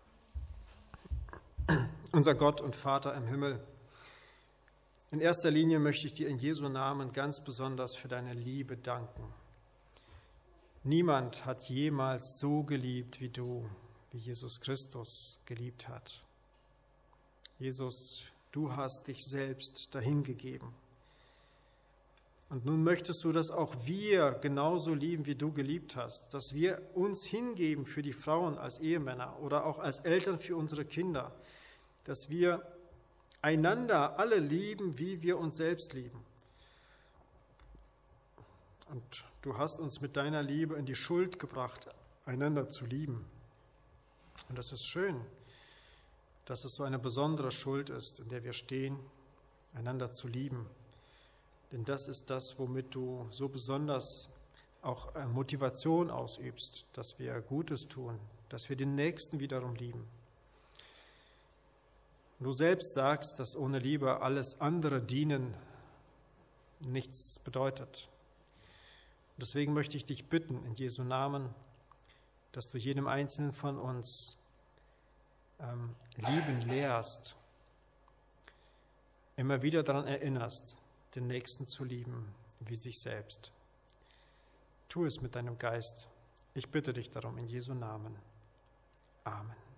Unser Gott und Vater im Himmel, in erster Linie möchte ich dir in Jesu Namen ganz besonders für deine Liebe danken. Niemand hat jemals so geliebt wie du, wie Jesus Christus geliebt hat. Jesus, du hast dich selbst dahingegeben. Und nun möchtest du, dass auch wir genauso lieben, wie du geliebt hast, dass wir uns hingeben für die Frauen als Ehemänner oder auch als Eltern für unsere Kinder, dass wir einander alle lieben, wie wir uns selbst lieben. Und du hast uns mit deiner Liebe in die Schuld gebracht, einander zu lieben. Und das ist schön, dass es so eine besondere Schuld ist, in der wir stehen, einander zu lieben. Denn das ist das, womit du so besonders auch Motivation ausübst, dass wir Gutes tun, dass wir den Nächsten wiederum lieben. Du selbst sagst, dass ohne Liebe alles andere Dienen nichts bedeutet. Deswegen möchte ich dich bitten, in Jesu Namen, dass du jedem Einzelnen von uns lieben lehrst, immer wieder daran erinnerst, den Nächsten zu lieben wie sich selbst. Tu es mit deinem Geist. Ich bitte dich darum in Jesu Namen. Amen.